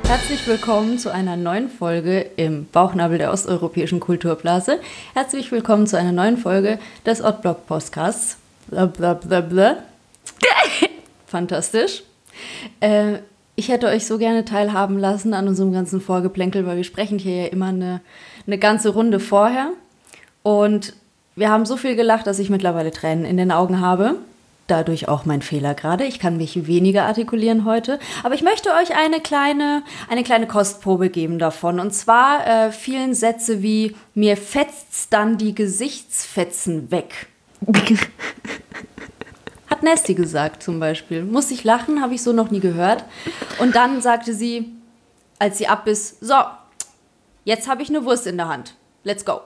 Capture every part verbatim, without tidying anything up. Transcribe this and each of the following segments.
Herzlich willkommen zu einer neuen Folge im Bauchnabel der osteuropäischen Kulturblase. Herzlich willkommen zu einer neuen Folge des Oddblock Podcasts. Blablabla. Fantastisch. Äh, ich hätte euch so gerne teilhaben lassen an unserem ganzen Vorgeplänkel, weil wir sprechen hier ja immer eine, eine ganze Runde vorher. Und wir haben so viel gelacht, dass ich mittlerweile Tränen in den Augen habe. Dadurch auch mein Fehler gerade. Ich kann mich weniger artikulieren heute. Aber ich möchte euch eine kleine, eine kleine Kostprobe geben davon. Und zwar äh, vielen Sätze wie, mir fetzt's dann die Gesichtsfetzen weg. Hat Nasty gesagt zum Beispiel. Muss ich lachen, habe ich so noch nie gehört. Und dann sagte sie, als sie abbiss, so, jetzt habe ich eine Wurst in der Hand. Let's go.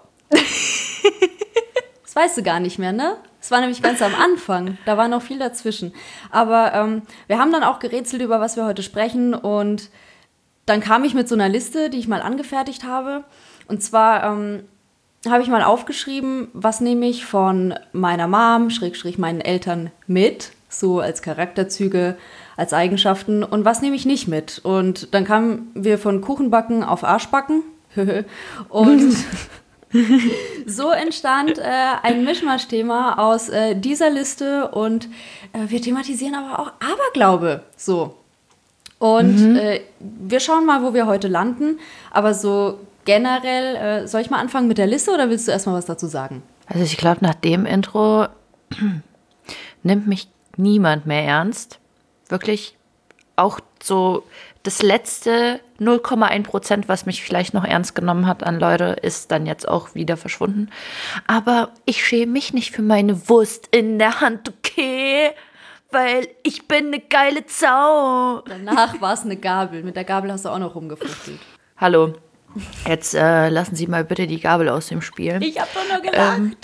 Das weißt du gar nicht mehr, ne? Das war nämlich ganz am Anfang. Da war noch viel dazwischen. Aber ähm, wir haben dann auch gerätselt, über was wir heute sprechen. Und dann kam ich mit so einer Liste, die ich mal angefertigt habe. Und zwar ähm, habe ich mal aufgeschrieben, was nehme ich von meiner Mom, Schrägstrich meinen Eltern mit, so als Charakterzüge, als Eigenschaften. Und was nehme ich nicht mit? Und dann kamen wir von Kuchenbacken auf Arschbacken. Und so entstand äh, ein Mischmasch-Thema aus äh, dieser Liste und äh, wir thematisieren aber auch Aberglaube. So. Und mhm. äh, wir schauen mal, wo wir heute landen. Aber so generell, äh, soll ich mal anfangen mit der Liste oder willst du erstmal was dazu sagen? Also ich glaube, nach dem Intro nimmt mich niemand mehr ernst. Wirklich auch so das letzte null Komma eins Prozent, was mich vielleicht noch ernst genommen hat an Leute, ist dann jetzt auch wieder verschwunden. Aber ich schäme mich nicht für meine Wurst in der Hand, okay? Weil ich bin eine geile Sau. Danach war es eine Gabel. Mit der Gabel hast du auch noch rumgefuchtelt. Hallo. Jetzt äh, lassen Sie mal bitte die Gabel aus dem Spiel. Ich hab doch nur gelacht. Ähm.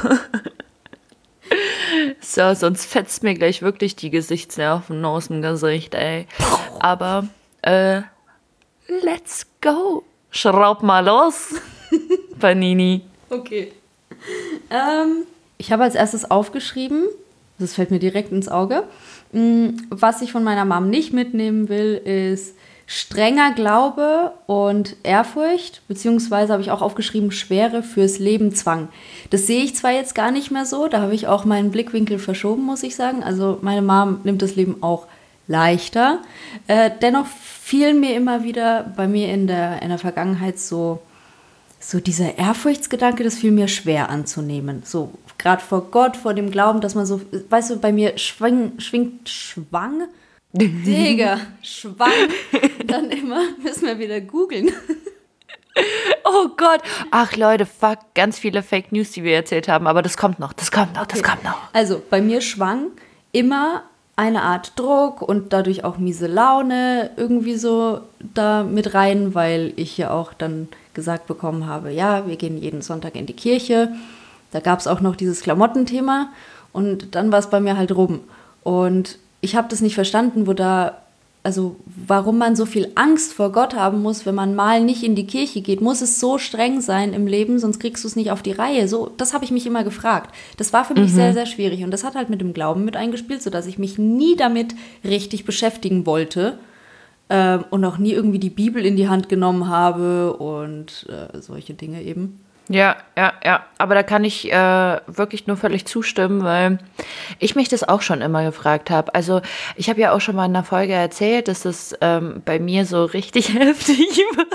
So, sonst fetzt mir gleich wirklich die Gesichtsnerven aus dem Gesicht, ey. Aber, äh, let's go. Schraub mal los, Panini. Okay. Ähm, ich habe als erstes aufgeschrieben, das fällt mir direkt ins Auge, was ich von meiner Mom nicht mitnehmen will, ist strenger Glaube und Ehrfurcht, beziehungsweise habe ich auch aufgeschrieben, Schwere fürs Leben Zwang. Das sehe ich zwar jetzt gar nicht mehr so, da habe ich auch meinen Blickwinkel verschoben, muss ich sagen. Also meine Mom nimmt das Leben auch leichter. Äh, dennoch fielen mir immer wieder bei mir in der, in der Vergangenheit so, so dieser Ehrfurchtsgedanke, das fiel mir schwer anzunehmen. So gerade vor Gott, vor dem Glauben, dass man so, weißt du, bei mir schwing, schwingt Schwang, Digga, Schwang, dann immer, müssen wir wieder googeln. Oh Gott, ach Leute, fuck, ganz viele Fake News, die wir erzählt haben, aber das kommt noch, das kommt noch, das okay. kommt noch. Also, bei mir schwang immer eine Art Druck und dadurch auch miese Laune irgendwie so da mit rein, weil ich ja auch dann gesagt bekommen habe, ja, wir gehen jeden Sonntag in die Kirche. Da gab es auch noch dieses Klamottenthema und dann war es bei mir halt rum. Und ich habe das nicht verstanden, wo da, also warum man so viel Angst vor Gott haben muss, wenn man mal nicht in die Kirche geht. Muss es so streng sein im Leben, sonst kriegst du es nicht auf die Reihe. So, das habe ich mich immer gefragt. Das war für mich mhm. sehr, sehr schwierig. Und das hat halt mit dem Glauben mit eingespielt, sodass ich mich nie damit richtig beschäftigen wollte ähm, und auch nie irgendwie die Bibel in die Hand genommen habe und äh, solche Dinge eben. Ja, ja, ja. Aber da kann ich äh, wirklich nur völlig zustimmen, weil ich mich das auch schon immer gefragt habe. Also ich habe ja auch schon mal in einer Folge erzählt, dass das ähm, bei mir so richtig heftig war.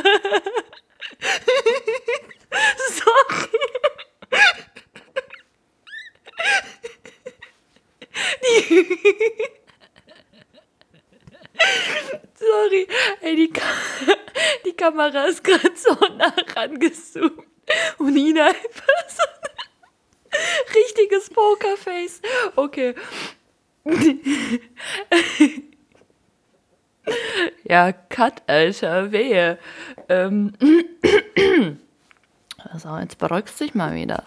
Sorry. Die Sorry. Ey, die, Ka- die Kamera ist gerade so nah rangezoomt. Und Ina einfach so ein richtiges Pokerface. Okay. Ja, Cut, Alter, wehe. Ähm. Also, jetzt beruhigst du dich mal wieder.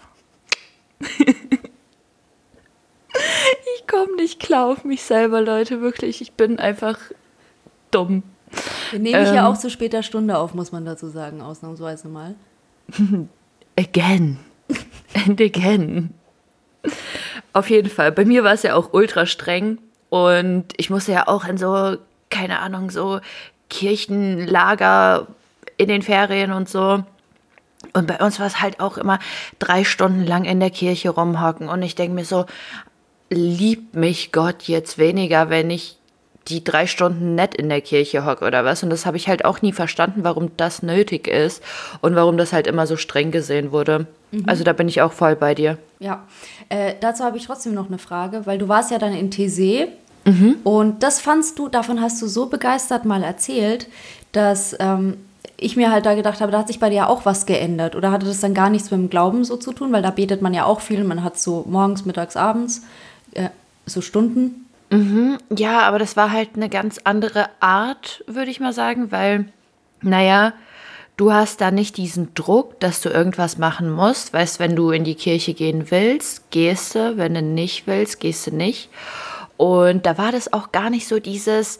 Ich komme nicht klar auf mich selber, Leute, wirklich. Ich bin einfach dumm. Wir nehmen ähm, ja auch zu später Stunde auf, muss man dazu sagen, ausnahmsweise mal. Again. And again. Auf jeden Fall. Bei mir war es ja auch ultra streng und ich musste ja auch in so, keine Ahnung, so Kirchenlager in den Ferien und so. Und bei uns war es halt auch immer drei Stunden lang in der Kirche rumhocken. Und ich denke mir so, liebt mich Gott jetzt weniger, wenn ich die drei Stunden nett in der Kirche hocke oder was? Und das habe ich halt auch nie verstanden, warum das nötig ist und warum das halt immer so streng gesehen wurde. Mhm. Also da bin ich auch voll bei dir. Ja, äh, dazu habe ich trotzdem noch eine Frage, weil du warst ja dann in Thésée mhm. und das fandst du, davon hast du so begeistert mal erzählt, dass ähm, ich mir halt da gedacht habe, da hat sich bei dir auch was geändert. Oder hatte das dann gar nichts mit dem Glauben so zu tun? Weil da betet man ja auch viel, man hat so morgens, mittags, abends äh, so Stunden. Mhm, ja, aber das war halt eine ganz andere Art, würde ich mal sagen, weil, naja, du hast da nicht diesen Druck, dass du irgendwas machen musst. Weißt, wenn du in die Kirche gehen willst, gehst du, wenn du nicht willst, gehst du nicht. Und da war das auch gar nicht so dieses,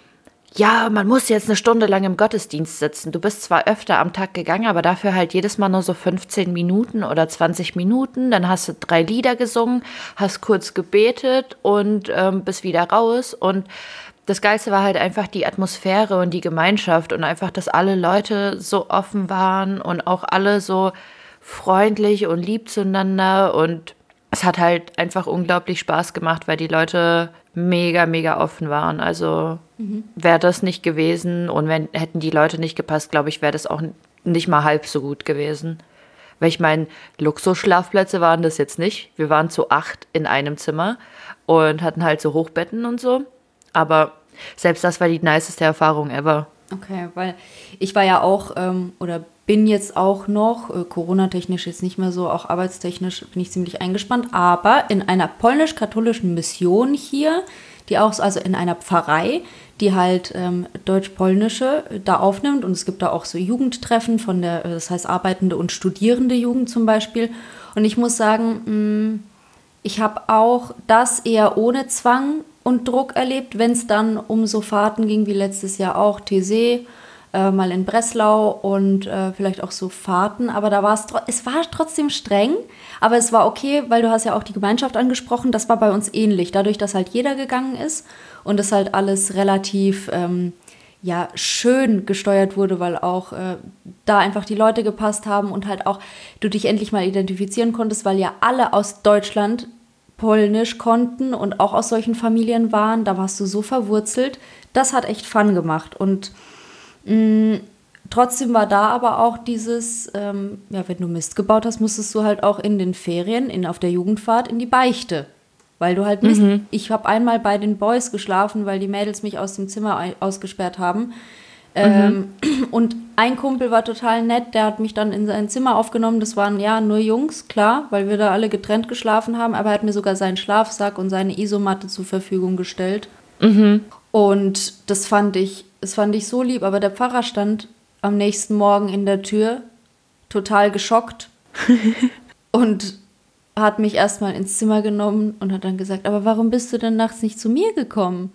ja, man muss jetzt eine Stunde lang im Gottesdienst sitzen. Du bist zwar öfter am Tag gegangen, aber dafür halt jedes Mal nur so fünfzehn Minuten oder zwanzig Minuten. Dann hast du drei Lieder gesungen, hast kurz gebetet und ähm, bist wieder raus. Und das Geilste war halt einfach die Atmosphäre und die Gemeinschaft und einfach, dass alle Leute so offen waren und auch alle so freundlich und lieb zueinander. Und es hat halt einfach unglaublich Spaß gemacht, weil die Leute mega, mega offen waren. Also mhm. wäre das nicht gewesen und wenn hätten die Leute nicht gepasst, glaube ich, wäre das auch nicht mal halb so gut gewesen. Weil ich meine, Luxusschlafplätze waren das jetzt nicht. Wir waren zu acht in einem Zimmer und hatten halt so Hochbetten und so. Aber selbst das war die niceste Erfahrung ever. Okay, weil ich war ja auch ähm, oder bin jetzt auch noch, äh, Corona-technisch jetzt nicht mehr so, auch arbeitstechnisch bin ich ziemlich eingespannt, aber in einer polnisch-katholischen Mission hier, die auch, also in einer Pfarrei, die halt ähm, deutsch-polnische da aufnimmt und es gibt da auch so Jugendtreffen von der, das heißt arbeitende und studierende Jugend zum Beispiel und ich muss sagen, mh, ich habe auch das eher ohne Zwang und Druck erlebt, wenn es dann um so Fahrten ging wie letztes Jahr auch, Thésée, äh, mal in Breslau und äh, vielleicht auch so Fahrten, aber da war es, es war trotzdem streng, aber es war okay, weil du hast ja auch die Gemeinschaft angesprochen, das war bei uns ähnlich, dadurch, dass halt jeder gegangen ist und das halt alles relativ ähm, ja, schön gesteuert wurde, weil auch äh, da einfach die Leute gepasst haben und halt auch du dich endlich mal identifizieren konntest, weil ja alle aus Deutschland Polnisch konnten und auch aus solchen Familien waren, da warst du so verwurzelt, das hat echt Fun gemacht und mh, trotzdem war da aber auch dieses, ähm, ja, wenn du Mist gebaut hast, musstest du halt auch in den Ferien, in, auf der Jugendfahrt in die Beichte, weil du halt Mist, mhm. ich habe einmal bei den Boys geschlafen, weil die Mädels mich aus dem Zimmer ausgesperrt haben. Ähm, mhm. Und ein Kumpel war total nett, der hat mich dann in sein Zimmer aufgenommen. Das waren ja nur Jungs, klar, weil wir da alle getrennt geschlafen haben. Aber er hat mir sogar seinen Schlafsack und seine Isomatte zur Verfügung gestellt. Mhm. Und das fand ich, das fand ich so lieb. Aber der Pfarrer stand am nächsten Morgen in der Tür, total geschockt. Und hat mich erstmal ins Zimmer genommen und hat dann gesagt, aber warum bist du denn nachts nicht zu mir gekommen?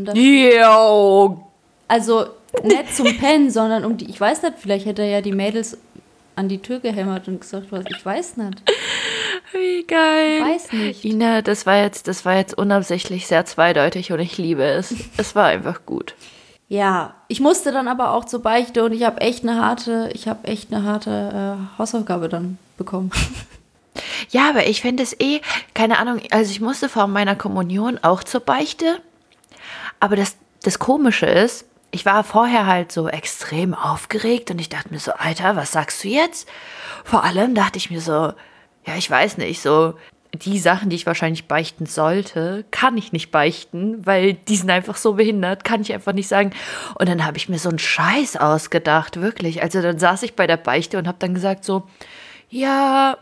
Yo. Also nicht zum Pennen, sondern um die, ich weiß nicht, vielleicht hätte er ja die Mädels an die Tür gehämmert und gesagt, was, ich weiß nicht. Wie geil. Ich weiß nicht. Ina, das war jetzt, das war jetzt unabsichtlich sehr zweideutig und ich liebe es. Es war einfach gut. Ja, ich musste dann aber auch zur Beichte und ich habe echt eine harte, ich habe echt eine harte äh, Hausaufgabe dann bekommen. Ja, aber ich finde es eh, keine Ahnung, also ich musste vor meiner Kommunion auch zur Beichte, aber das, das Komische ist, ich war vorher halt so extrem aufgeregt und ich dachte mir so, Alter, was sagst du jetzt? Vor allem dachte ich mir so, ja, ich weiß nicht, so die Sachen, die ich wahrscheinlich beichten sollte, kann ich nicht beichten, weil die sind einfach so behindert, kann ich einfach nicht sagen. Und dann habe ich mir so einen Scheiß ausgedacht, wirklich. Also dann saß ich bei der Beichte und habe dann gesagt so, ja,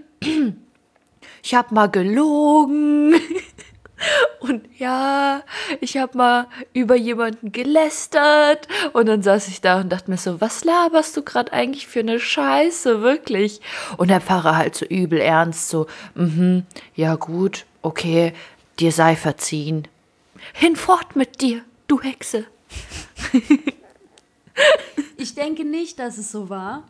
ich habe mal gelogen. Und ja, ich habe mal über jemanden gelästert und dann saß ich da und dachte mir so, was laberst du gerade eigentlich für eine Scheiße, wirklich? Und der Pfarrer halt so übel ernst, so, mhm, ja gut, okay, dir sei verziehen. Hinfort mit dir, du Hexe. Ich denke nicht, dass es so war.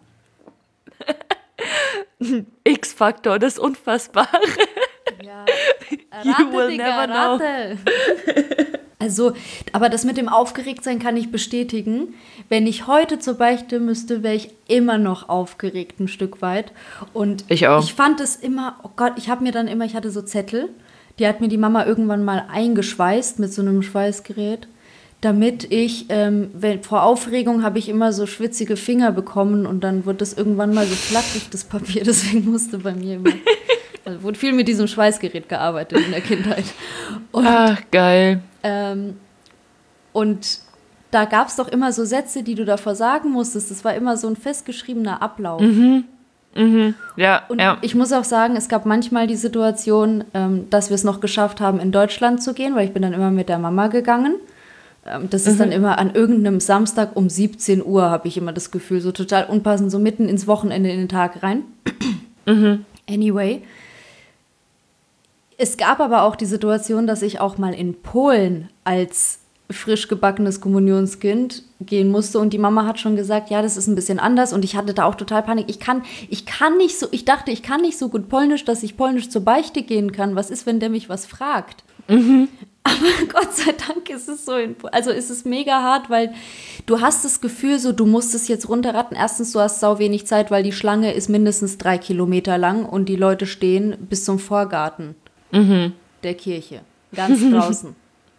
X-Faktor, das Unfassbare. Ja, Ratte, Digga, Ratte. Also, aber das mit dem Aufgeregtsein kann ich bestätigen. Wenn ich heute zur Beichte müsste, wäre ich immer noch aufgeregt, ein Stück weit. Und Ich auch. ich fand es immer, oh Gott, ich habe mir dann immer, ich hatte so Zettel, die hat mir die Mama irgendwann mal eingeschweißt mit so einem Schweißgerät, damit ich, ähm, wenn, vor Aufregung habe ich immer so schwitzige Finger bekommen und dann wurde das irgendwann mal so flatterig, das Papier, deswegen musste bei mir immer, also wurde viel mit diesem Schweißgerät gearbeitet in der Kindheit. Und, Ach, geil. ähm, und da gab es doch immer so Sätze, die du davor sagen musstest. Das war immer so ein festgeschriebener Ablauf. Mhm. Mhm. Ja, Und ja. ich muss auch sagen, es gab manchmal die Situation, ähm, dass wir es noch geschafft haben, in Deutschland zu gehen, weil ich bin dann immer mit der Mama gegangen. Ähm, das ist Mhm. dann immer an irgendeinem Samstag um siebzehn Uhr, habe ich immer das Gefühl, so total unpassend, so mitten ins Wochenende in den Tag rein. Mhm. Anyway. Es gab aber auch die Situation, dass ich auch mal in Polen als frisch gebackenes Kommunionskind gehen musste und die Mama hat schon gesagt, ja, das ist ein bisschen anders und ich hatte da auch total Panik. Ich kann, ich kann nicht so, ich dachte, ich kann nicht so gut Polnisch, dass ich Polnisch zur Beichte gehen kann. Was ist, wenn der mich was fragt? Mhm. Aber Gott sei Dank ist es so, in, also ist es mega hart, weil du hast das Gefühl, so du musst es jetzt runterratten. Erstens, du hast sau wenig Zeit, weil die Schlange ist mindestens drei Kilometer lang und die Leute stehen bis zum Vorgarten Mhm. der Kirche, ganz draußen.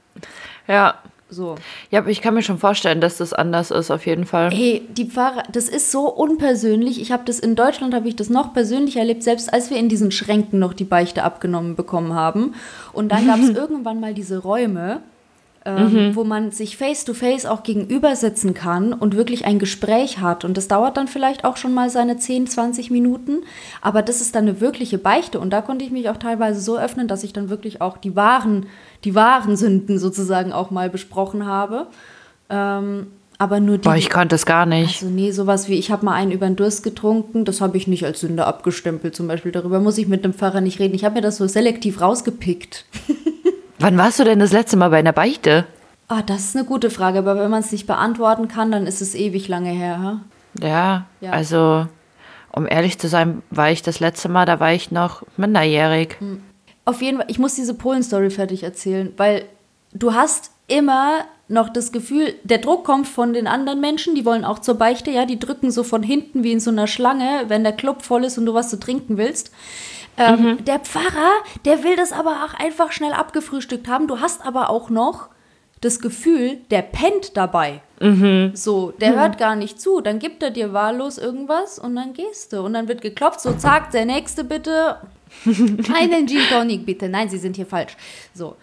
Ja. So. Ja, aber ich kann mir schon vorstellen, dass das anders ist, auf jeden Fall. Hey, die Pfarrer, das ist so unpersönlich. Ich habe das in Deutschland, habe ich das noch persönlich erlebt, selbst als wir in diesen Schränken noch die Beichte abgenommen bekommen haben. Und dann gab es irgendwann mal diese Räume, ähm, mhm. wo man sich face-to-face auch gegenübersetzen kann und wirklich ein Gespräch hat. Und das dauert dann vielleicht auch schon mal seine zehn, zwanzig Minuten. Aber das ist dann eine wirkliche Beichte. Und da konnte ich mich auch teilweise so öffnen, dass ich dann wirklich auch die wahren, die wahren Sünden sozusagen auch mal besprochen habe. Ähm, aber nur die... Boah, ich konnte es gar nicht. Also nee, sowas wie, ich habe mal einen über den Durst getrunken, das habe ich nicht als Sünde abgestempelt zum Beispiel. Darüber muss ich mit dem Pfarrer nicht reden. Ich habe mir das so selektiv rausgepickt. Wann warst du denn das letzte Mal bei einer Beichte? Ah, das ist eine gute Frage, aber wenn man es nicht beantworten kann, dann ist es ewig lange her. Ha? Ja, Ja. also, um ehrlich zu sein, war ich das letzte Mal, da war ich noch minderjährig. Auf jeden Fall, ich muss diese Polen-Story fertig erzählen, weil du hast immer noch das Gefühl, der Druck kommt von den anderen Menschen, die wollen auch zur Beichte, ja, die drücken so von hinten wie in so einer Schlange, wenn der Club voll ist und du was zu trinken willst. Ähm, mhm. Der Pfarrer, der will das aber auch einfach schnell abgefrühstückt haben. Du hast aber auch noch das Gefühl, der pennt dabei. Mhm. So, der mhm. hört gar nicht zu. Dann gibt er dir wahllos irgendwas und dann gehst du. Und dann wird geklopft, so zack, der Nächste bitte. Einen Gin Tonic bitte. Nein, Sie sind hier falsch. So.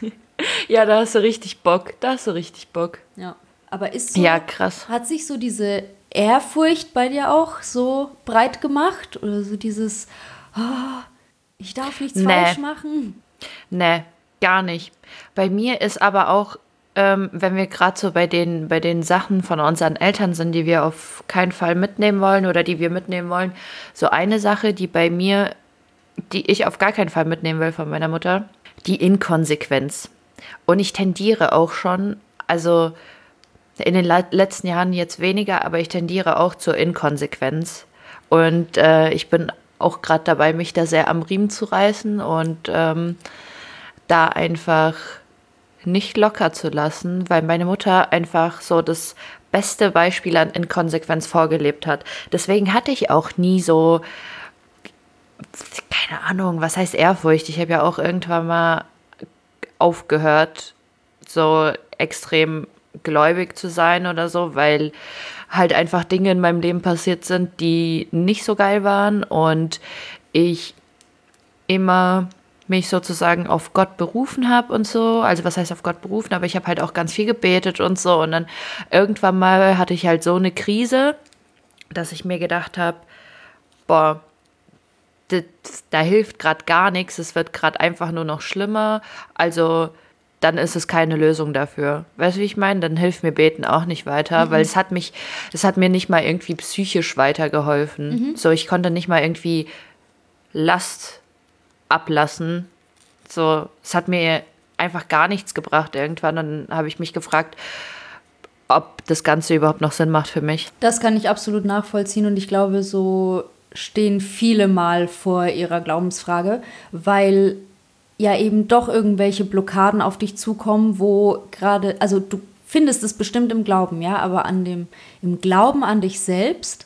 Ja, da hast du richtig Bock. Da hast du richtig Bock. Ja, aber ist so, ja, krass. Hat sich so diese Ehrfurcht bei dir auch so breit gemacht? Oder so dieses, oh, ich darf nichts Nee. falsch machen? Nee, gar nicht. Bei mir ist aber auch, ähm, wenn wir gerade so bei den, bei den Sachen von unseren Eltern sind, die wir auf keinen Fall mitnehmen wollen oder die wir mitnehmen wollen, so eine Sache, die bei mir, die ich auf gar keinen Fall mitnehmen will von meiner Mutter, die Inkonsequenz. Und ich tendiere auch schon, also in den le- letzten Jahren jetzt weniger, aber ich tendiere auch zur Inkonsequenz. Und äh, ich bin auch gerade dabei, mich da sehr am Riemen zu reißen und ähm, da einfach nicht locker zu lassen, weil meine Mutter einfach so das beste Beispiel an Inkonsequenz vorgelebt hat. Deswegen hatte ich auch nie so, keine Ahnung, was heißt Ehrfurcht? Ich habe ja auch irgendwann mal aufgehört, so extrem gläubig zu sein oder so, weil halt einfach Dinge in meinem Leben passiert sind, die nicht so geil waren und ich immer mich sozusagen auf Gott berufen habe und so. Also was heißt auf Gott berufen? Aber ich habe halt auch ganz viel gebetet und so. Und dann irgendwann mal hatte ich halt so eine Krise, dass ich mir gedacht habe, boah, das, da hilft gerade gar nichts. Es wird gerade einfach nur noch schlimmer. Also dann ist es keine Lösung dafür. Weißt du, wie ich meine? Dann hilft mir Beten auch nicht weiter, mhm. weil es hat mich, das hat mir nicht mal irgendwie psychisch weitergeholfen. Mhm. So, ich konnte nicht mal irgendwie Last ablassen. So, es hat mir einfach gar nichts gebracht irgendwann. Dann habe ich mich gefragt, ob das Ganze überhaupt noch Sinn macht für mich. Das kann ich absolut nachvollziehen und ich glaube, so stehen viele mal vor ihrer Glaubensfrage, weil ja eben doch irgendwelche Blockaden auf dich zukommen, wo gerade, also du findest es bestimmt im Glauben, ja, aber an dem, im Glauben an dich selbst,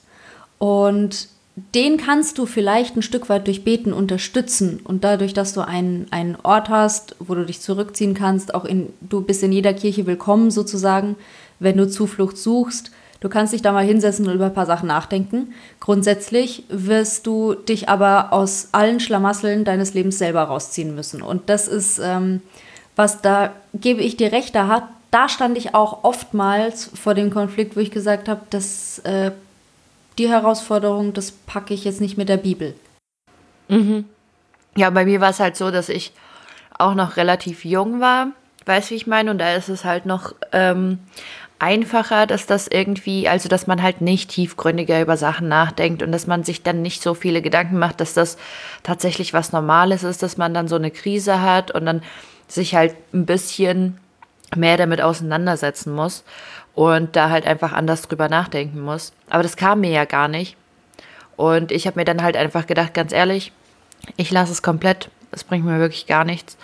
und den kannst du vielleicht ein Stück weit durch Beten unterstützen, und dadurch, dass du einen, einen Ort hast, wo du dich zurückziehen kannst, auch in, du bist in jeder Kirche willkommen sozusagen, wenn du Zuflucht suchst. Du kannst dich da mal hinsetzen und über ein paar Sachen nachdenken. Grundsätzlich wirst du dich aber aus allen Schlamassel deines Lebens selber rausziehen müssen. Und das ist, ähm, was da, gebe ich dir recht, da, hat, da stand ich auch oftmals vor dem Konflikt, wo ich gesagt habe, dass äh, die Herausforderung, das packe ich jetzt nicht mit der Bibel. Mhm. Ja, bei mir war es halt so, dass ich auch noch relativ jung war, weißt du, wie ich meine? Und da ist es halt noch ähm, einfacher, dass das irgendwie, also dass man halt nicht tiefgründiger über Sachen nachdenkt und dass man sich dann nicht so viele Gedanken macht, dass das tatsächlich was Normales ist, dass man dann so eine Krise hat und dann sich halt ein bisschen mehr damit auseinandersetzen muss und da halt einfach anders drüber nachdenken muss. Aber das kam mir ja gar nicht. Und ich habe mir dann halt einfach gedacht, ganz ehrlich, ich lasse es komplett, es bringt mir wirklich gar nichts.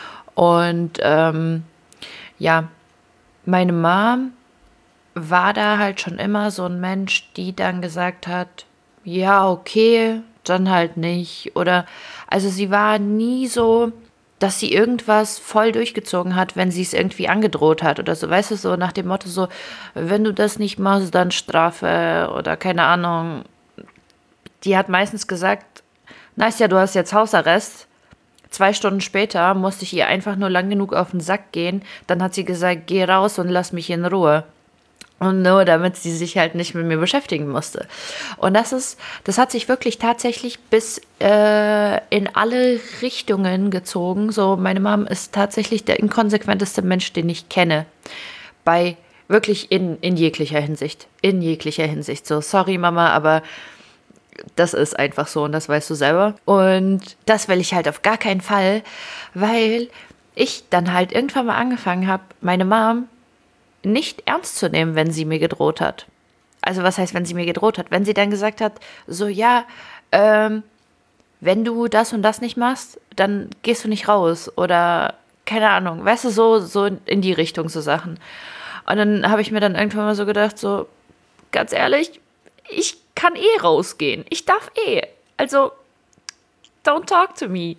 Und ähm, ja, meine Mom war da halt schon immer so ein Mensch, die dann gesagt hat, ja, okay, dann halt nicht. Oder, also sie war nie so, dass sie irgendwas voll durchgezogen hat, wenn sie es irgendwie angedroht hat oder so, weißt du, so nach dem Motto so, wenn du das nicht machst, dann Strafe oder keine Ahnung. Die hat meistens gesagt, Nastja, du hast jetzt Hausarrest. Zwei Stunden später musste ich ihr einfach nur lang genug auf den Sack gehen. Dann hat sie gesagt, geh raus und lass mich in Ruhe. Und nur damit sie sich halt nicht mit mir beschäftigen musste. Und das ist, das hat sich wirklich tatsächlich bis äh, in alle Richtungen gezogen. So, meine Mom ist tatsächlich der inkonsequenteste Mensch, den ich kenne. Bei wirklich in, in jeglicher Hinsicht. In jeglicher Hinsicht. So, sorry Mama, aber das ist einfach so und das weißt du selber. Und das will ich halt auf gar keinen Fall, weil ich dann halt irgendwann mal angefangen habe, meine Mom nicht ernst zu nehmen, wenn sie mir gedroht hat. Also was heißt, wenn sie mir gedroht hat? Wenn sie dann gesagt hat, so ja, ähm, wenn du das und das nicht machst, dann gehst du nicht raus oder keine Ahnung, weißt du, so, so in die Richtung so Sachen. Und dann habe ich mir dann irgendwann mal so gedacht, so ganz ehrlich, ich kann eh rausgehen. Ich darf eh. Also, don't talk to me.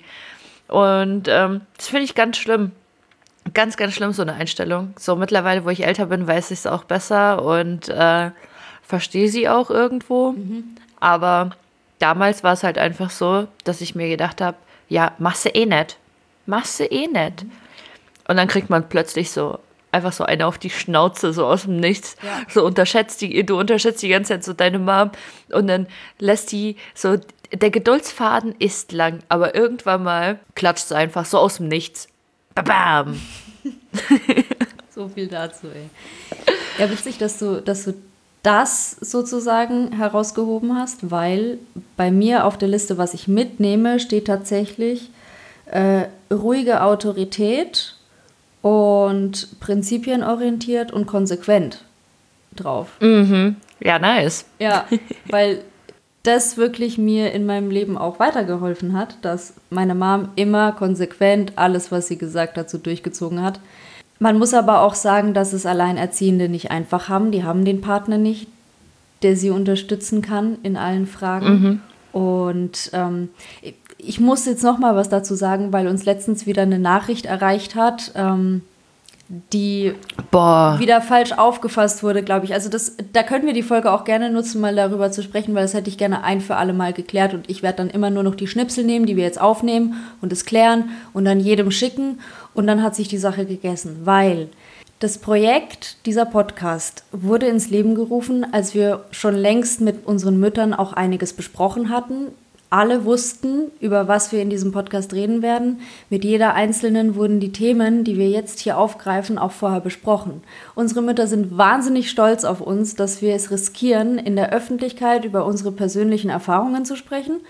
Und ähm, das finde ich ganz schlimm. Ganz, ganz schlimm, so eine Einstellung. So mittlerweile, wo ich älter bin, weiß ich es auch besser und äh, verstehe sie auch irgendwo. Mhm. Aber damals war es halt einfach so, dass ich mir gedacht habe, ja, machst du eh nicht. Machst du eh nicht. Mhm. Und dann kriegt man plötzlich so einfach so eine auf die Schnauze, so aus dem Nichts. Ja. So unterschätzt die, du unterschätzt die ganze Zeit so deine Mom und dann lässt die so, der Geduldsfaden ist lang, aber irgendwann mal klatscht sie einfach so aus dem Nichts. Bam! So viel dazu, ey. Ja, witzig, dass du, dass du das sozusagen herausgehoben hast, weil bei mir auf der Liste, was ich mitnehme, steht tatsächlich äh, ruhige Autorität und prinzipienorientiert und konsequent drauf. Mhm. Ja, nice. Ja, weil das wirklich mir in meinem Leben auch weitergeholfen hat, dass meine Mom immer konsequent alles, was sie gesagt hat, so durchgezogen hat. Man muss aber auch sagen, dass es Alleinerziehende nicht einfach haben. Die haben den Partner nicht, der sie unterstützen kann in allen Fragen. Mhm. Und ähm, ich muss jetzt noch mal was dazu sagen, weil uns letztens wieder eine Nachricht erreicht hat, ähm, die Boah. wieder falsch aufgefasst wurde, glaube ich. Also das, da können wir die Folge auch gerne nutzen, mal darüber zu sprechen, weil das hätte ich gerne ein für alle Mal geklärt und ich werde dann immer nur noch die Schnipsel nehmen, die wir jetzt aufnehmen und es klären und dann jedem schicken und dann hat sich die Sache gegessen, weil das Projekt, dieser Podcast, wurde ins Leben gerufen, als wir schon längst mit unseren Müttern auch einiges besprochen hatten. Alle wussten, über was wir in diesem Podcast reden werden. Mit jeder Einzelnen wurden die Themen, die wir jetzt hier aufgreifen, auch vorher besprochen. Unsere Mütter sind wahnsinnig stolz auf uns, dass wir es riskieren, in der Öffentlichkeit über unsere persönlichen Erfahrungen zu sprechen.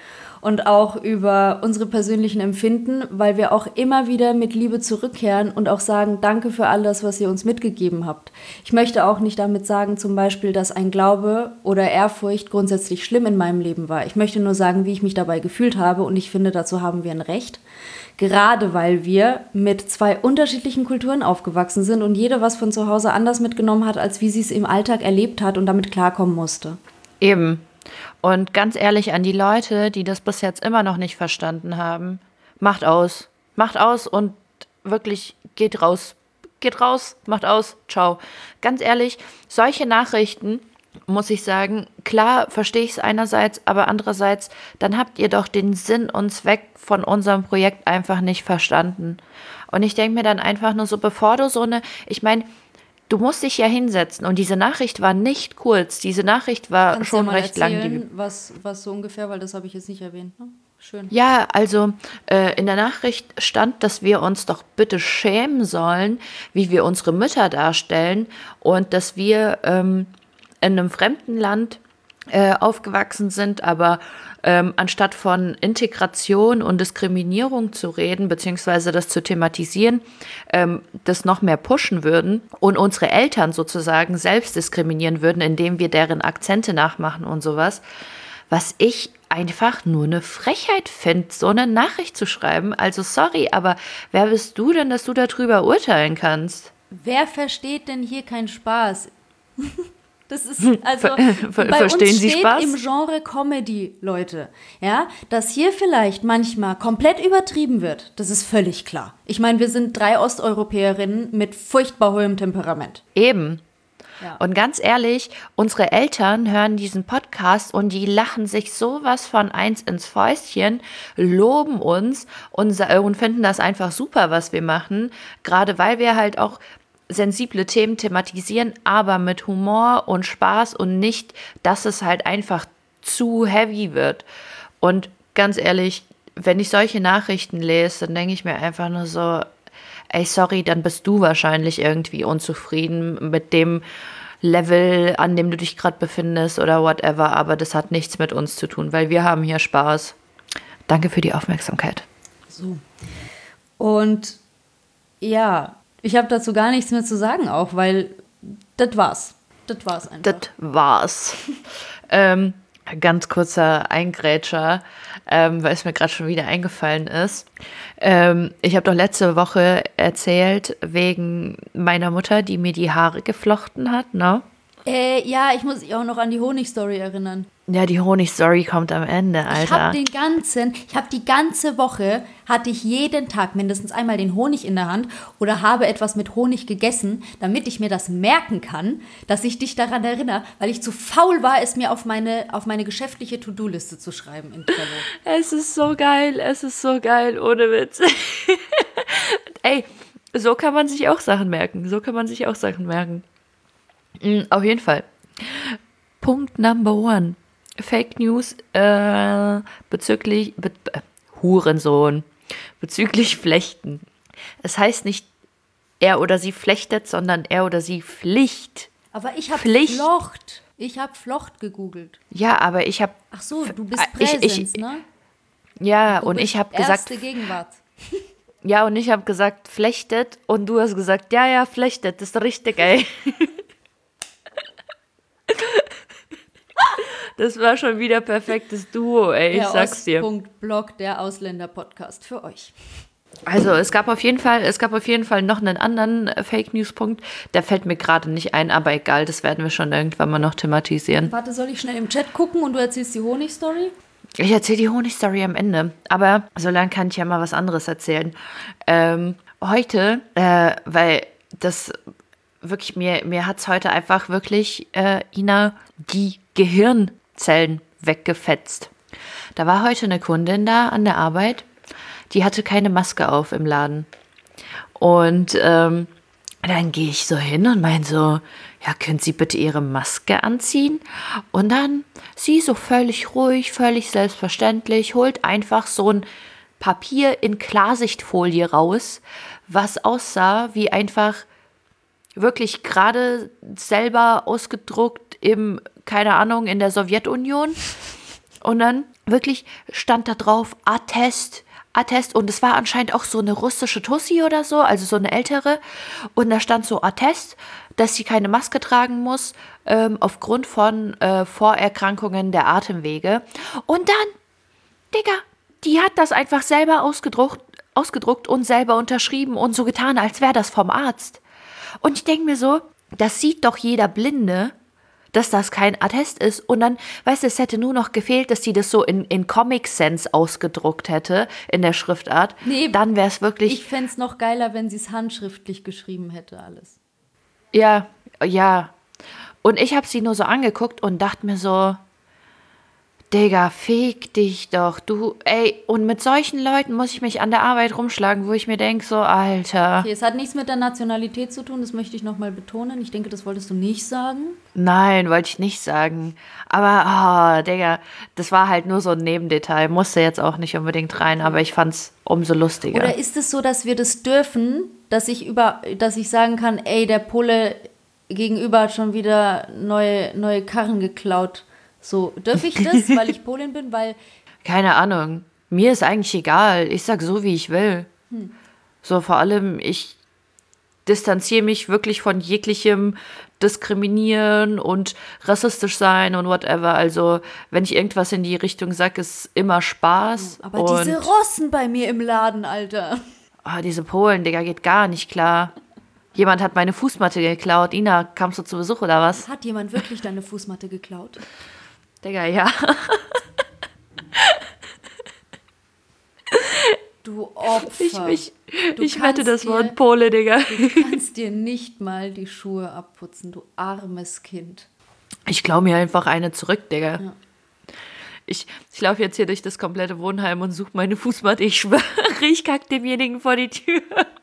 und auch über unsere persönlichen Empfinden, weil wir auch immer wieder mit Liebe zurückkehren und auch sagen, danke für alles, was ihr uns mitgegeben habt. Ich möchte auch nicht damit sagen, zum Beispiel, dass ein Glaube oder Ehrfurcht grundsätzlich schlimm in meinem Leben war. Ich möchte nur sagen, wie ich mich dabei gefühlt habe und ich finde, dazu haben wir ein Recht. Gerade weil wir mit zwei unterschiedlichen Kulturen aufgewachsen sind und jeder was von zu Hause anders mitgenommen hat, als wie sie es im Alltag erlebt hat und damit klarkommen musste. Eben. Und ganz ehrlich an die Leute, die das bis jetzt immer noch nicht verstanden haben, macht aus. Macht aus und wirklich geht raus. Geht raus, macht aus, ciao. Ganz ehrlich, solche Nachrichten, muss ich sagen, klar verstehe ich es einerseits, aber andererseits, dann habt ihr doch den Sinn und Zweck von unserem Projekt einfach nicht verstanden. Und ich denke mir dann einfach nur so, bevor du so eine, ich meine, du musst dich ja hinsetzen und diese Nachricht war nicht kurz, diese Nachricht war Kannst schon du mal recht lang. erzählen, was, was so ungefähr, weil das habe ich jetzt nicht erwähnt. Ne? Schön. Ja, also äh, in der Nachricht stand, dass wir uns doch bitte schämen sollen, wie wir unsere Mütter darstellen und dass wir ähm, in einem fremden Land äh, aufgewachsen sind, aber ähm, anstatt von Integration und Diskriminierung zu reden, beziehungsweise das zu thematisieren, ähm, das noch mehr pushen würden und unsere Eltern sozusagen selbst diskriminieren würden, indem wir deren Akzente nachmachen und sowas, was ich einfach nur eine Frechheit finde, so eine Nachricht zu schreiben. Also sorry, aber wer bist du denn, dass du darüber urteilen kannst? Wer versteht denn hier keinen Spaß? Das ist also Ver- ver- bei verstehen uns Sie steht Spaß? im Genre Comedy, Leute, ja, dass hier vielleicht manchmal komplett übertrieben wird, das ist völlig klar. Ich meine, wir sind drei Osteuropäerinnen mit furchtbar hohem Temperament. Eben. Ja. Und ganz ehrlich, unsere Eltern hören diesen Podcast und die lachen sich sowas von eins ins Fäustchen, loben uns und, sa- und finden das einfach super, was wir machen, gerade weil wir halt auch sensible Themen thematisieren, aber mit Humor und Spaß und nicht, dass es halt einfach zu heavy wird. Und ganz ehrlich, wenn ich solche Nachrichten lese, dann denke ich mir einfach nur so, ey, sorry, dann bist du wahrscheinlich irgendwie unzufrieden mit dem Level, an dem du dich gerade befindest oder whatever, aber das hat nichts mit uns zu tun, weil wir haben hier Spaß. Danke für die Aufmerksamkeit. So. Und ja, ich habe dazu gar nichts mehr zu sagen auch, weil das war's. Das war's einfach. Das war's. ähm, ganz kurzer Eingrätscher, ähm, weil es mir gerade schon wieder eingefallen ist. Ähm, ich habe doch letzte Woche erzählt, wegen meiner Mutter, die mir die Haare geflochten hat, ne? Äh, ja, ich muss mich auch noch an die Honig-Story erinnern. Ja, die Honig-Story kommt am Ende, Ich Alter. habe den ganzen, ich habe die ganze Woche, hatte ich jeden Tag mindestens einmal den Honig in der Hand oder habe etwas mit Honig gegessen, damit ich mir das merken kann, dass ich dich daran erinnere, weil ich zu faul war, es mir auf meine, auf meine geschäftliche To-Do-Liste zu schreiben in Trello. Es ist so geil, es ist so geil, ohne Witz. Ey, so kann man sich auch Sachen merken, so kann man sich auch Sachen merken. Mhm, auf jeden Fall. Punkt number one. Fake News äh, bezüglich be, äh, Hurensohn, bezüglich Flechten. Es heißt nicht, er oder sie flechtet, sondern er oder sie Pflicht. Aber ich habe Pflicht. Flocht. Ich habe Flocht gegoogelt. Ja, aber ich habe... Ach so, du bist Ich- Präsens, ich- ne? Ja, Du und bist ich habe gesagt... erste Gegenwart. Ja, und ich habe gesagt, flechtet. Und du hast gesagt, ja, ja, flechtet. Das ist richtig, ey. Das war schon wieder perfektes Duo, ey. Ich Der sag's dir. Ostpunkt-Blog, der Ausländer-Podcast für euch. Also es gab auf jeden Fall, es gab auf jeden Fall noch einen anderen äh, Fake News Punkt. Der fällt mir gerade nicht ein, aber egal, das werden wir schon irgendwann mal noch thematisieren. Warte, soll ich schnell im Chat gucken und du erzählst die Honig-Story? Ich erzähle die Honig-Story am Ende, aber so lange kann ich ja mal was anderes erzählen. Ähm, heute, äh, weil das wirklich, mir, mir hat es heute einfach wirklich, äh, Ina, die Gehirnzellen weggefetzt. Da war heute eine Kundin da an der Arbeit, die hatte keine Maske auf im Laden. Und ähm, dann gehe ich so hin und meine so, ja, können Sie bitte Ihre Maske anziehen? Und dann sie so völlig ruhig, völlig selbstverständlich, holt einfach so ein Papier in Klarsichtfolie raus, was aussah wie einfach wirklich gerade selber ausgedruckt im, keine Ahnung, in der Sowjetunion. Und dann wirklich stand da drauf Attest, Attest. Und es war anscheinend auch so eine russische Tussi oder so, also so eine ältere. Und da stand so Attest, dass sie keine Maske tragen muss, ähm, aufgrund von äh, Vorerkrankungen der Atemwege. Und dann, Digga, die hat das einfach selber ausgedruckt, ausgedruckt und selber unterschrieben und so getan, als wäre das vom Arzt. Und ich denke mir so, das sieht doch jeder Blinde, dass das kein Attest ist. Und dann, weißt du, es hätte nur noch gefehlt, dass die das so in, in Comic Sans ausgedruckt hätte, in der Schriftart. Nee, dann wäre es wirklich... Ich fände es noch geiler, wenn sie es handschriftlich geschrieben hätte, alles. Ja, ja. Und ich habe sie nur so angeguckt und dachte mir so, Digga, fick dich doch, du, ey, und mit solchen Leuten muss ich mich an der Arbeit rumschlagen, wo ich mir denke, so, Alter. Okay, es hat nichts mit der Nationalität zu tun, das möchte ich nochmal betonen. Ich denke, das wolltest du nicht sagen. Nein, wollte ich nicht sagen. Aber, oh, Digga, das war halt nur so ein Nebendetail, musste jetzt auch nicht unbedingt rein, aber ich fand's umso lustiger. Oder ist es so, dass wir das dürfen, dass ich über, dass ich sagen kann, ey, der Pole gegenüber hat schon wieder neue, neue Karren geklaut? So, darf ich das, weil ich Polin bin? Weil keine Ahnung. Mir ist eigentlich egal. Ich sag so, wie ich will. Hm. So, vor allem, ich distanziere mich wirklich von jeglichem Diskriminieren und rassistisch sein und whatever. Also, wenn ich irgendwas in die Richtung sage, ist immer Spaß. Aber und diese Rossen bei mir im Laden, Alter. Oh, diese Polen, Digga, geht gar nicht klar. Jemand hat meine Fußmatte geklaut. Ina, kamst du zu Besuch oder was? Hat jemand wirklich deine Fußmatte geklaut? Digga, ja. Du Opfer. Ich, ich, du ich wette das Wort Pole, Digga. Du kannst dir nicht mal die Schuhe abputzen, du armes Kind. Ich klaue mir einfach eine zurück, Digga. Ja. Ich, ich laufe jetzt hier durch das komplette Wohnheim und suche meine Fußmatte. Ich schwöre, ich kack demjenigen vor die Tür.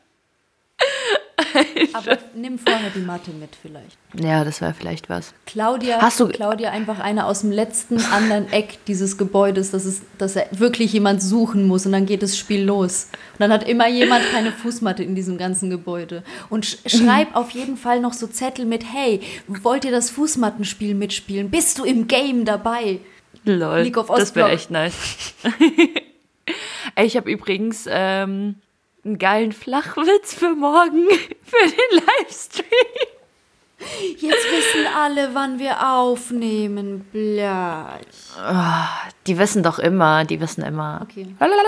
Aber nimm vorher die Matte mit vielleicht. Ja, das wäre vielleicht was. Claudia, Hast du Claudia einfach eine aus dem letzten anderen Eck dieses Gebäudes, dass, es, dass er wirklich jemand suchen muss und dann geht das Spiel los. Und dann hat immer jemand keine Fußmatte in diesem ganzen Gebäude. Und sch- schreib auf jeden Fall noch so Zettel mit, hey, wollt ihr das Fußmattenspiel mitspielen? Bist du im Game dabei? Lol, League of das wäre echt nice. Ey, ich habe übrigens... Ähm einen geilen Flachwitz für morgen, für den Livestream. Jetzt wissen alle, wann wir aufnehmen. Blech. Oh, die wissen doch immer, die wissen immer. Okay.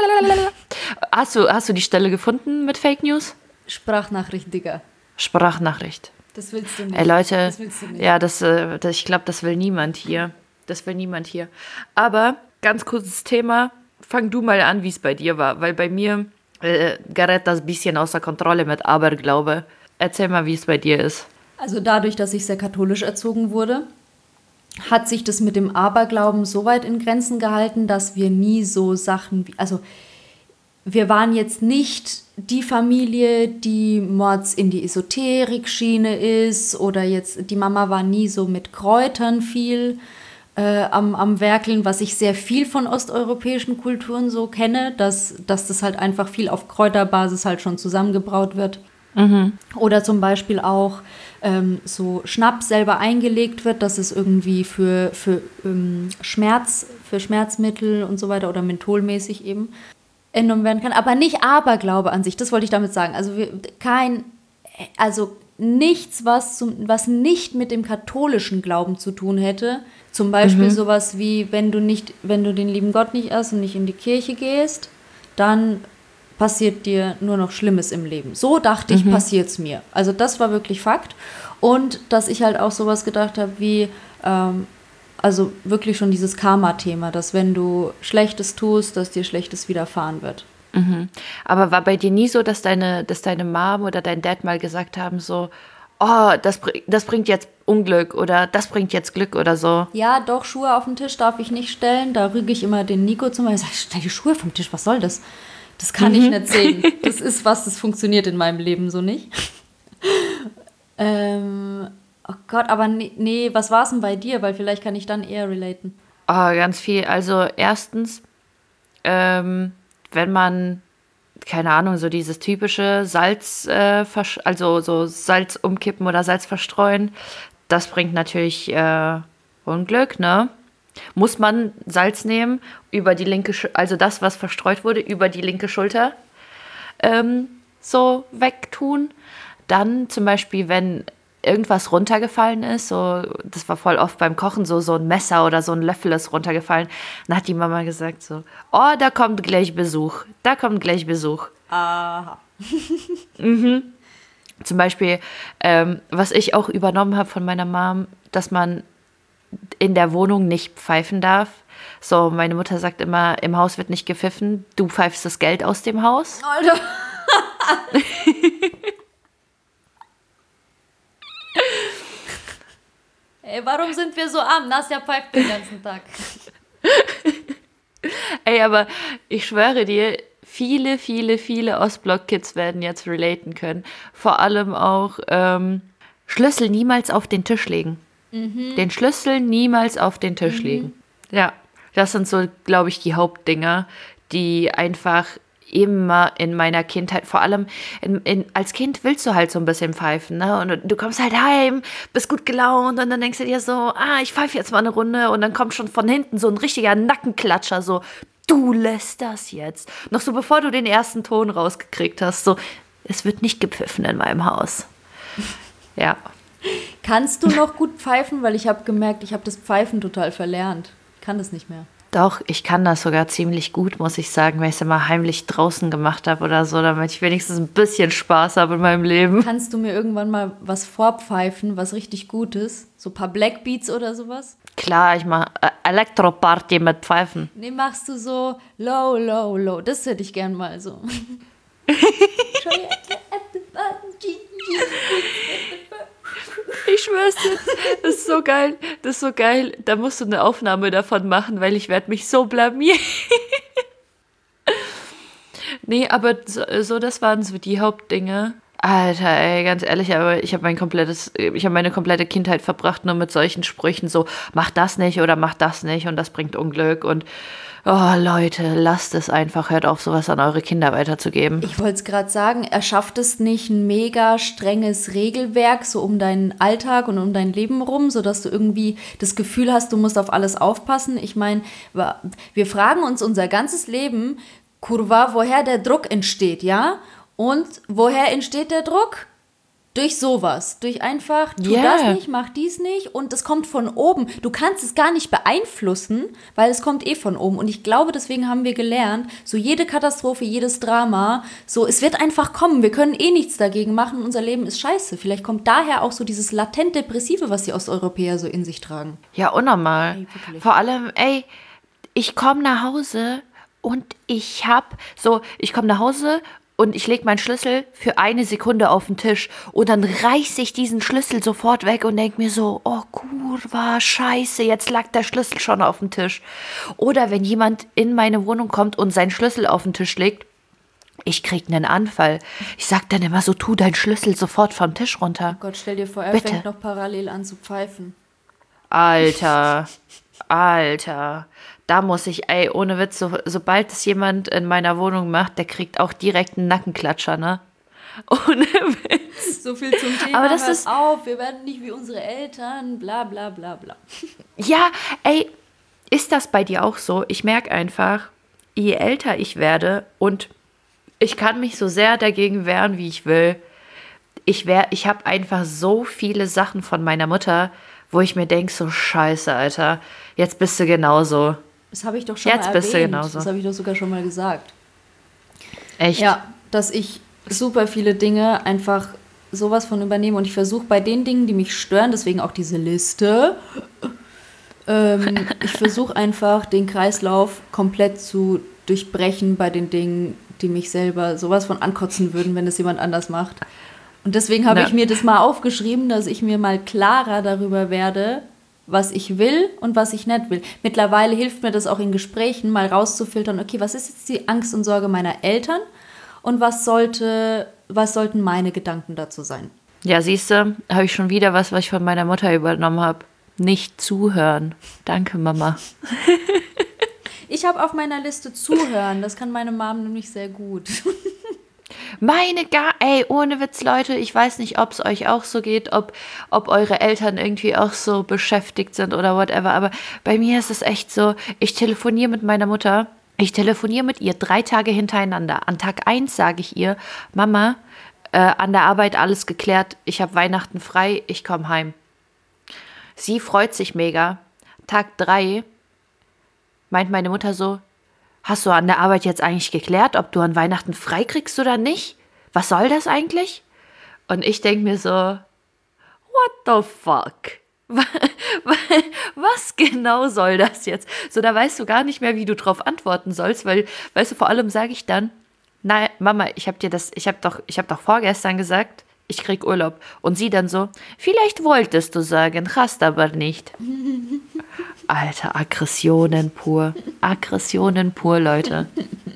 Hast du, hast du die Stelle gefunden mit Fake News? Sprachnachricht, Digga. Sprachnachricht. Das willst du nicht. Ey, Leute, das willst du nicht. Ja, das, das, ich glaube, das will niemand hier. Das will niemand hier. Aber, ganz kurzes Thema, fang du mal an, wie es bei dir war. Weil bei mir... Äh, gerät das ein bisschen außer Kontrolle mit Aberglaube. Erzähl mal, wie es bei dir ist. Also dadurch, dass ich sehr katholisch erzogen wurde, hat sich das mit dem Aberglauben so weit in Grenzen gehalten, dass wir nie so Sachen wie, also wir waren jetzt nicht die Familie, die mords in die Esoterik-Schiene ist oder jetzt, die Mama war nie so mit Kräutern viel Äh, am, am Werkeln, was ich sehr viel von osteuropäischen Kulturen so kenne, dass, dass das halt einfach viel auf Kräuterbasis halt schon zusammengebraut wird. Mhm. Oder zum Beispiel auch ähm, so Schnaps selber eingelegt wird, dass es irgendwie für, für ähm, Schmerz, für Schmerzmittel und so weiter oder mentholmäßig eben entnommen werden kann. Aber nicht Aberglaube an sich, das wollte ich damit sagen. Also wir, kein, also nichts, was, zum, was nicht mit dem katholischen Glauben zu tun hätte. Zum Beispiel mhm. sowas wie, wenn du nicht, wenn du den lieben Gott nicht erst und nicht in die Kirche gehst, dann passiert dir nur noch Schlimmes im Leben. So dachte ich, mhm. passiert's mir. Also das war wirklich Fakt. Und dass ich halt auch sowas gedacht habe wie, ähm, also wirklich schon dieses Karma-Thema, dass wenn du Schlechtes tust, dass dir Schlechtes widerfahren wird. Mhm. Aber war bei dir nie so, dass deine, dass deine Mom oder dein Dad mal gesagt haben, so, oh, das, das bringt jetzt Unglück oder das bringt jetzt Glück oder so? Ja, doch, Schuhe auf den Tisch darf ich nicht stellen. Da rüge ich immer den Nico zu mir und sage, stell die Schuhe vom Tisch, was soll das? Das kann mhm. ich nicht sehen. Das ist was, das funktioniert in meinem Leben so nicht. ähm, oh Gott, aber nee, nee was war es denn bei dir? Weil vielleicht kann ich dann eher relaten. Oh, ganz viel. Also erstens, ähm, wenn man, keine Ahnung, so dieses typische Salz, äh, also so Salz umkippen oder Salz verstreuen, das bringt natürlich äh, Unglück, ne? muss man Salz nehmen, über die linke, Sch- also das, was verstreut wurde, über die linke Schulter ähm, so wegtun. Dann zum Beispiel, wenn irgendwas runtergefallen ist, so, das war voll oft beim Kochen, so, so ein Messer oder so ein Löffel ist runtergefallen, dann hat die Mama gesagt so, oh, da kommt gleich Besuch, da kommt gleich Besuch. Aha. Zum Beispiel, ähm, was ich auch übernommen habe von meiner Mom, dass man in der Wohnung nicht pfeifen darf. So, meine Mutter sagt immer, im Haus wird nicht gepfiffen, du pfeifst das Geld aus dem Haus. Alter. Ey, warum sind wir so arm? Nastja pfeift den ganzen Tag. Ey, aber ich schwöre dir, viele, viele, viele Ostblock-Kids werden jetzt relaten können. Vor allem auch ähm, Schlüssel niemals auf den Tisch legen. Mhm. Den Schlüssel niemals auf den Tisch mhm. legen. Ja, das sind so, glaube ich, die Hauptdinger, die einfach immer in meiner Kindheit, vor allem in, in, als Kind willst du halt so ein bisschen pfeifen, ne? Und du kommst halt heim, bist gut gelaunt und dann denkst du dir so, ah, ich pfeife jetzt mal eine Runde und dann kommt schon von hinten so ein richtiger Nackenklatscher, so, du lässt das jetzt. Noch so bevor du den ersten Ton rausgekriegt hast, so, es wird nicht gepfiffen in meinem Haus. Ja. Kannst du noch gut pfeifen? Weil ich habe gemerkt, ich habe das Pfeifen total verlernt. Ich kann das nicht mehr. Doch, ich kann das sogar ziemlich gut, muss ich sagen, weil ich es immer heimlich draußen gemacht habe oder so, damit ich wenigstens ein bisschen Spaß habe in meinem Leben. Kannst du mir irgendwann mal was vorpfeifen, was richtig gut ist? So ein paar Blackbeats oder sowas? Klar, ich mache äh, Elektroparty mit Pfeifen. Nee, machst du so low, low, low. Das hätte ich gern mal so. Ich schwör's dir, das ist so geil, das ist so geil. Da musst du eine Aufnahme davon machen, weil ich werde mich so blamieren. Nee, aber so, so, das waren so die Hauptdinge. Alter, ey, ganz ehrlich, aber ich habe mein komplettes, ich habe meine komplette Kindheit verbracht nur mit solchen Sprüchen, so, mach das nicht oder mach das nicht und das bringt Unglück und oh, Leute, lasst es einfach, hört auf, sowas an eure Kinder weiterzugeben. Ich wollte es gerade sagen, erschafft es nicht ein mega strenges Regelwerk so um deinen Alltag und um dein Leben rum, sodass du irgendwie das Gefühl hast, du musst auf alles aufpassen? Ich meine, wir fragen uns unser ganzes Leben, kurwa, woher der Druck entsteht, ja? Und woher entsteht der Druck? Durch sowas. Durch einfach, tu Yeah. das nicht, mach dies nicht. Und es kommt von oben. Du kannst es gar nicht beeinflussen, weil es kommt eh von oben. Und ich glaube, deswegen haben wir gelernt, so jede Katastrophe, jedes Drama, so es wird einfach kommen. Wir können eh nichts dagegen machen. Unser Leben ist scheiße. Vielleicht kommt daher auch so dieses latent Depressive, was die Osteuropäer so in sich tragen. Ja, unnormal. Ey, wirklich. Vor allem, ey, ich komme nach Hause und ich hab so, ich komme nach Hause und ich lege meinen Schlüssel für eine Sekunde auf den Tisch und dann reiße ich diesen Schlüssel sofort weg und denke mir so, oh kurwa, scheiße, jetzt lag der Schlüssel schon auf dem Tisch. Oder wenn jemand in meine Wohnung kommt und seinen Schlüssel auf den Tisch legt, ich krieg einen Anfall. Ich sag dann immer so, tu deinen Schlüssel sofort vom Tisch runter. Oh Gott, stell dir vor, er Bitte. fängt noch parallel an zu pfeifen. Alter, Alter, da muss ich, ey, ohne Witz, so, sobald es jemand in meiner Wohnung macht, der kriegt auch direkt einen Nackenklatscher, ne? Ohne Witz. So viel zum Thema, Aber das hört ist- auf, wir werden nicht wie unsere Eltern, bla bla bla bla. Ja, ey, ist das bei dir auch so? Ich merke einfach, je älter ich werde und ich kann mich so sehr dagegen wehren, wie ich will, ich, wär, ich habe einfach so viele Sachen von meiner Mutter, wo ich mir denke, so scheiße, Alter, jetzt bist du genauso. Das habe ich doch schon Jetzt mal bist du erwähnt. genauso. Das habe ich doch sogar schon mal gesagt. Echt? Ja, dass ich super viele Dinge einfach sowas von übernehme und ich versuche bei den Dingen, die mich stören, deswegen auch diese Liste, ähm, ich versuche einfach den Kreislauf komplett zu durchbrechen bei den Dingen, die mich selber sowas von ankotzen würden, wenn es jemand anders macht. Und deswegen habe Ja. ich mir das mal aufgeschrieben, dass ich mir mal klarer darüber werde, was ich will und was ich nicht will. Mittlerweile hilft mir das auch in Gesprächen, mal rauszufiltern, okay, was ist jetzt die Angst und Sorge meiner Eltern und was sollte, was sollten meine Gedanken dazu sein? Ja, siehst du, habe ich schon wieder was, was ich von meiner Mutter übernommen habe. Nicht zuhören. Danke, Mama. Ich habe auf meiner Liste zuhören, das kann meine Mom nämlich sehr gut. Meine gar, ey, ohne Witz, Leute, ich weiß nicht, ob es euch auch so geht, ob, ob eure Eltern irgendwie auch so beschäftigt sind oder whatever, aber bei mir ist es echt so, ich telefoniere mit meiner Mutter, ich telefoniere mit ihr drei Tage hintereinander. An Tag eins sage ich ihr, Mama, äh, an der Arbeit alles geklärt, ich habe Weihnachten frei, ich komme heim. Sie freut sich mega. Tag drei meint meine Mutter so, hast du an der Arbeit jetzt eigentlich geklärt, ob du an Weihnachten frei kriegst oder nicht? Was soll das eigentlich? Und ich denke mir so, what the fuck? Was genau soll das jetzt? So, da weißt du gar nicht mehr, wie du drauf antworten sollst, weil, weißt du, vor allem sage ich dann, nein, Mama, ich habe dir das, ich habe doch, ich habe doch vorgestern gesagt, ich krieg Urlaub. Und sie dann so, vielleicht wolltest du sagen, hast aber nicht. Alter, Aggressionen pur. Aggressionen pur, Leute.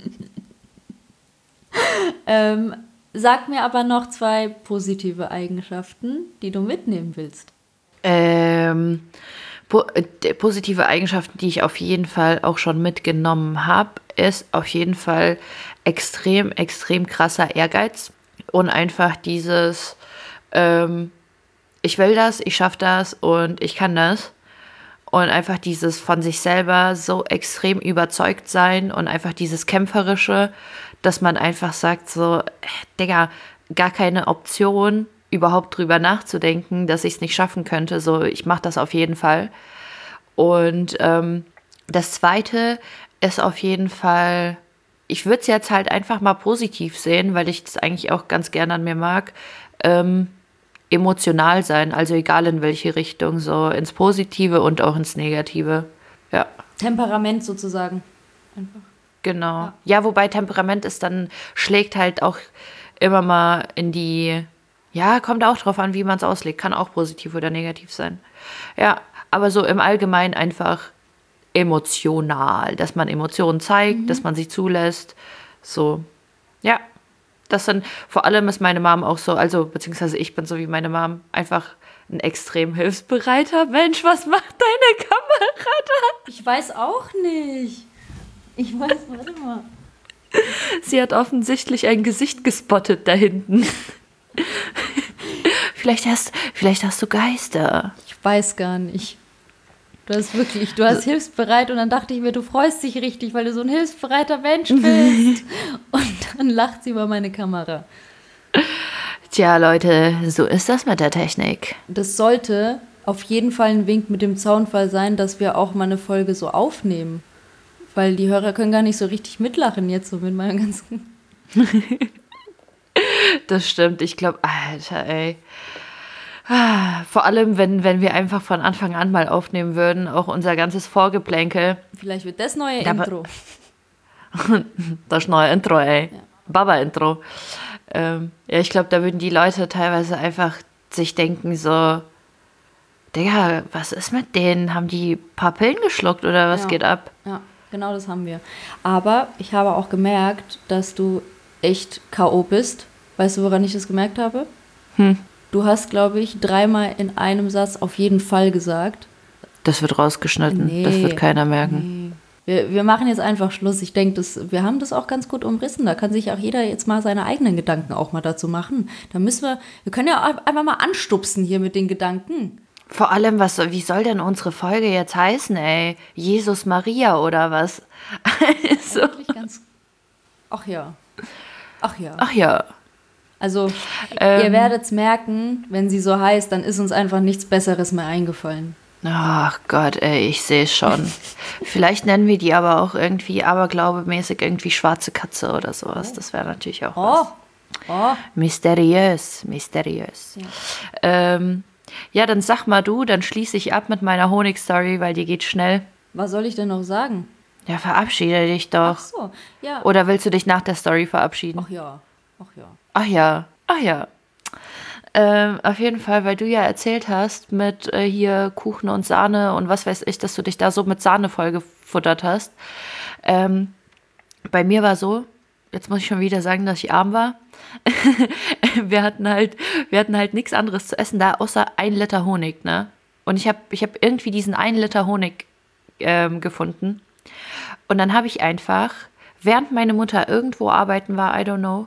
ähm, sag mir aber noch zwei positive Eigenschaften, die du mitnehmen willst. Ähm, po- äh, positive Eigenschaften, die ich auf jeden Fall auch schon mitgenommen habe, ist auf jeden Fall extrem, extrem krasser Ehrgeiz und einfach dieses, ähm, ich will das, ich schaffe das und ich kann das. Und einfach dieses von sich selber so extrem überzeugt sein und einfach dieses Kämpferische, dass man einfach sagt so, Digga, gar keine Option, überhaupt drüber nachzudenken, dass ich es nicht schaffen könnte. So, ich mache das auf jeden Fall. Und ähm, das Zweite ist auf jeden Fall, ich würde es jetzt halt einfach mal positiv sehen, weil ich das eigentlich auch ganz gerne an mir mag, ähm, emotional sein, also egal in welche Richtung, so ins Positive und auch ins Negative. Ja. Temperament sozusagen. Einfach. Genau. Ja. Ja, wobei Temperament ist dann, schlägt halt auch immer mal in die, ja, kommt auch drauf an, wie man es auslegt, kann auch positiv oder negativ sein. Ja, aber so im Allgemeinen einfach emotional, dass man Emotionen zeigt, mhm. dass man sie zulässt, so, ja. Das dann, vor allem ist meine Mom auch so, also beziehungsweise ich bin so wie meine Mom, einfach ein extrem hilfsbereiter Mensch. Was macht deine Kamera da? Ich weiß auch nicht. Ich weiß, warte mal. Sie hat offensichtlich ein Gesicht gespottet da hinten. vielleicht, hast, vielleicht hast du Geister. Ich weiß gar nicht. Du hast wirklich, du hast hilfsbereit und dann dachte ich mir, du freust dich richtig, weil du so ein hilfsbereiter Mensch bist. Und dann lacht sie über meine Kamera. Tja, Leute, so ist das mit der Technik. Das sollte auf jeden Fall ein Wink mit dem Zaunfall sein, dass wir auch mal eine Folge so aufnehmen. Weil die Hörer können gar nicht so richtig mitlachen jetzt so mit meinem ganzen... Das stimmt, ich glaube, Alter, ey. Vor allem, wenn, wenn wir einfach von Anfang an mal aufnehmen würden, auch unser ganzes Vorgeplänkel. Vielleicht wird das neue Da, Intro. Das neue Intro, ey. Ja. Baba-Intro. Ähm, ja, ich glaube, da würden die Leute teilweise einfach sich denken so, Digga, was ist mit denen? Haben die ein paar Pillen geschluckt oder was Ja. geht ab? Ja, genau das haben wir. Aber ich habe auch gemerkt, dass du echt K O bist. Weißt du, woran ich das gemerkt habe? Hm. Du hast, glaube ich, dreimal in einem Satz auf jeden Fall gesagt. Das wird rausgeschnitten. Nee, das wird keiner merken. Nee. Wir, wir machen jetzt einfach Schluss. Ich denke, wir haben das auch ganz gut umrissen. Da kann sich auch jeder jetzt mal seine eigenen Gedanken auch mal dazu machen. Da müssen wir, wir können ja einfach mal anstupsen hier mit den Gedanken. Vor allem, was, wie soll denn unsere Folge jetzt heißen, ey? Jesus Maria oder was? Also. Eigentlich ganz. Ach ja. Ach ja. Ach ja. Also, Ähm. ihr werdet es merken, wenn sie so heißt, dann ist uns einfach nichts Besseres mehr eingefallen. Ach Gott, ey, ich sehe es schon. Vielleicht nennen wir die aber auch irgendwie aberglaubemäßig irgendwie schwarze Katze oder sowas. Das wäre natürlich auch was. Oh, oh. Mysteriös, mysteriös. Ja. Ähm, ja, dann sag mal du, dann schließe ich ab mit meiner Honig-Story, weil die geht schnell. Was soll ich denn noch sagen? Ja, verabschiede dich doch. Ach so, ja. Oder willst du dich nach der Story verabschieden? Ach ja, ach ja. Ach ja, ach ja. Ähm, auf jeden Fall, weil du ja erzählt hast mit äh, hier Kuchen und Sahne und was weiß ich, dass du dich da so mit Sahne vollgefuttert hast. Ähm, bei mir war so, jetzt muss ich schon wieder sagen, dass ich arm war. wir hatten halt, wir hatten halt nichts anderes zu essen da, außer ein Liter Honig, ne? Und ich habe ich hab irgendwie diesen einen Liter Honig ähm, gefunden. Und dann habe ich einfach, während meine Mutter irgendwo arbeiten war, I don't know,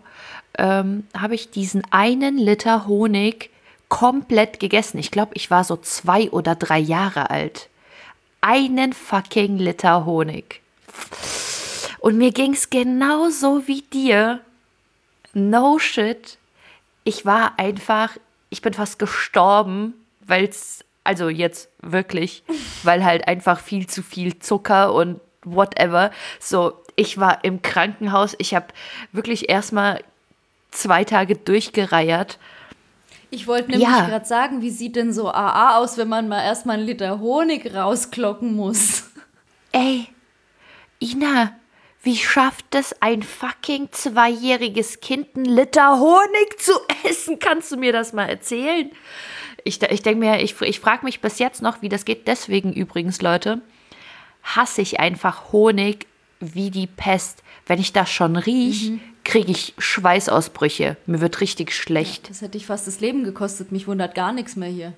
ähm, habe ich diesen einen Liter Honig komplett gegessen. Ich glaube, ich war so zwei oder drei Jahre alt. Einen fucking Liter Honig. Und mir ging es genauso wie dir. No shit. Ich war einfach, ich bin fast gestorben, weil es, also jetzt wirklich, weil halt einfach viel zu viel Zucker und whatever. So, ich war im Krankenhaus. Ich habe wirklich erstmal zwei Tage durchgereiert. Ich wollte nämlich Ja. gerade sagen, wie sieht denn so A A aus, wenn man mal erstmal einen Liter Honig rausklocken muss? Ey, Ina, wie schafft es ein fucking zweijähriges Kind, einen Liter Honig zu essen? Kannst du mir das mal erzählen? Ich, ich denke mir, ich, ich frage mich bis jetzt noch, wie das geht. Deswegen übrigens, Leute, hasse ich einfach Honig wie die Pest. Wenn ich das schon rieche, mhm. kriege ich Schweißausbrüche. Mir wird richtig schlecht. Das hätte ich fast das Leben gekostet. Mich wundert gar nichts mehr hier.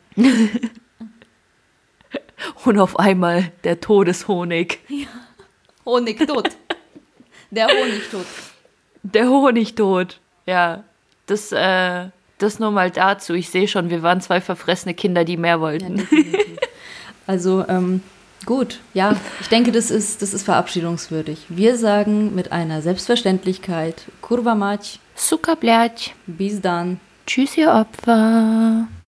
Und auf einmal der Todeshonig. Ja. Honigtod. Der Honigtod. Der Honigtod. Ja, das, äh, das nur mal dazu. Ich sehe schon, wir waren zwei verfressene Kinder, die mehr wollten. Ja, definitiv. Also, ähm, gut. Ja, ich denke, das ist, das ist verabschiedungswürdig. Wir sagen mit einer Selbstverständlichkeit Kurva mać. Suka blać. Bis dann. Tschüss, ihr Opfer.